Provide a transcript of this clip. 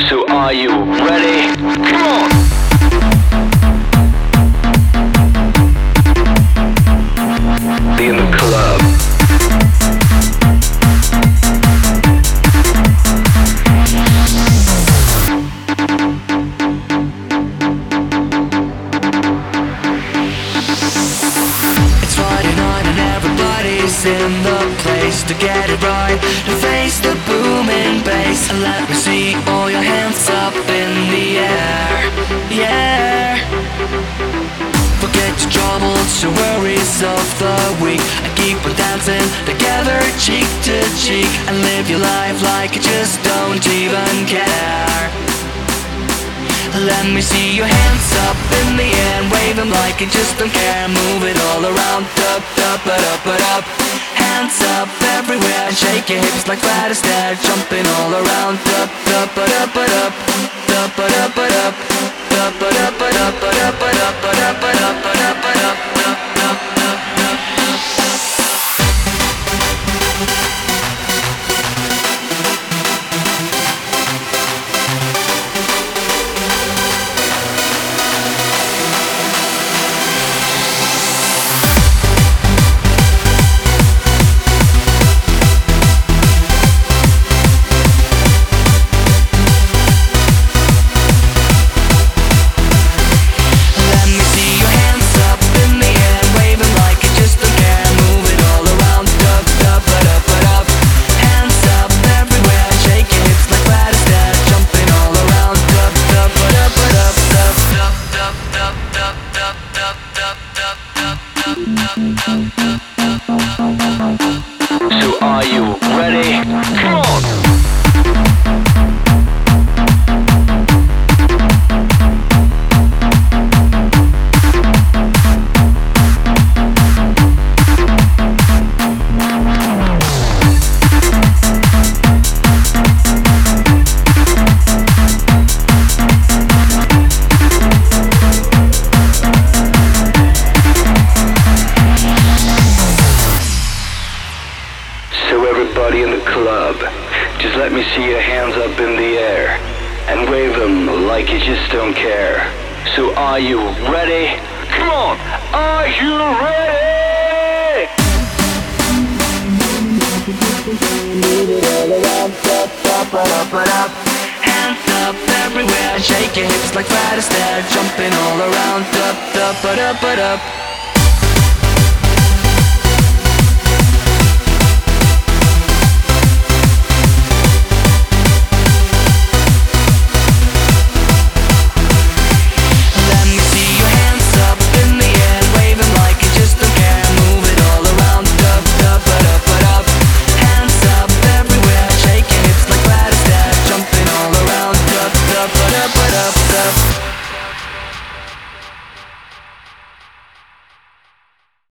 So are you ready? Come on! Be in the club. It's Friday night and everybody's in the place to get it right, to face the booming bass. And let me see all your hands up in the air, yeah. Forget your troubles, your worries of the week, and keep on dancing together cheek to cheek, and live your life like you just don't even care. Let me see your hands up in the air and wave them like you just don't care. Move it all around, up, up, up, up, up. Hands up everywhere and shake your hips like Fred Astaire. Jumping all around, up, up, up, up, up, up, up, up, up, up, up, up, up, up, up, up, So are you ready? Come on! So everybody in the club, just let me see your hands up in the air and wave them like you just don't care. So are you ready? Come on! Are you ready? Move it all around, up, up, up, up. hands up everywhere and shake your hips like Fred Astaire. Jumping all around, up, up, up, up, up.